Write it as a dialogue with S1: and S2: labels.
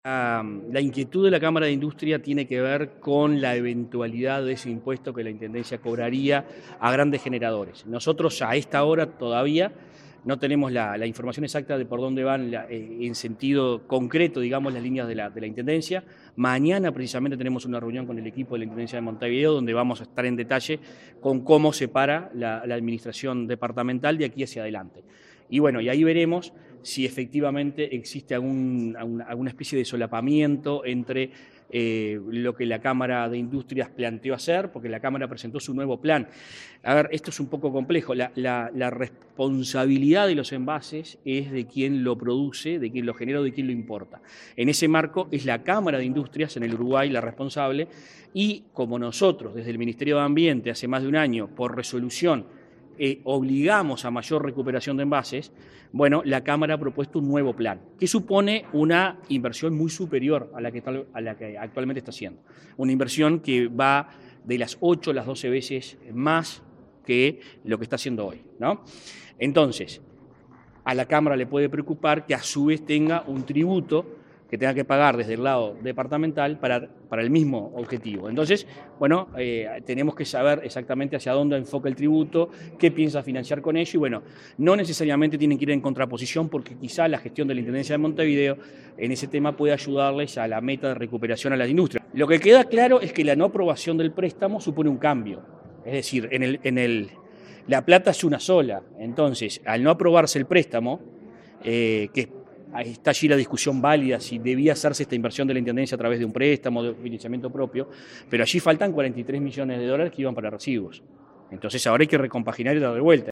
S1: La inquietud de la Cámara de Industria tiene que ver con la eventualidad de ese impuesto que la Intendencia cobraría a grandes generadores. Nosotros a esta hora todavía no tenemos la información exacta de por dónde van en sentido concreto, digamos, las líneas de la Intendencia. Mañana precisamente tenemos una reunión con el equipo de la Intendencia de Montevideo donde vamos a estar en detalle con cómo se para la administración departamental de aquí hacia adelante. Y bueno, y ahí veremos si efectivamente existe alguna especie de solapamiento entre lo que la Cámara de Industrias planteó hacer, porque la Cámara presentó su nuevo plan. A ver, esto es un poco complejo. La responsabilidad de los envases es de quien lo produce, de quien lo genera o de quien lo importa. En ese marco es la Cámara de Industrias en el Uruguay la responsable y como nosotros desde el Ministerio de Ambiente hace más de un año por resolución obligamos a mayor recuperación de envases, bueno, la Cámara ha propuesto un nuevo plan, que supone una inversión muy superior a la que actualmente está haciendo. Una inversión que va de las 8 a las 12 veces más que lo que está haciendo hoy, ¿no? Entonces, a la Cámara le puede preocupar que a su vez tenga un tributo que tenga que pagar desde el lado departamental para el mismo objetivo. Entonces, bueno, tenemos que saber exactamente hacia dónde enfoca el tributo, qué piensa financiar con ello, y bueno, no necesariamente tienen que ir en contraposición porque quizá la gestión de la Intendencia de Montevideo en ese tema puede ayudarles a la meta de recuperación a la industria. Lo que queda claro es que la no aprobación del préstamo supone un cambio, es decir, la plata es una sola, entonces, al no aprobarse el préstamo, que está allí la discusión válida si debía hacerse esta inversión de la Intendencia a través de un préstamo, de financiamiento propio, pero allí faltan 43 millones de dólares que iban para residuos. Entonces ahora hay que recompaginar y dar de vuelta.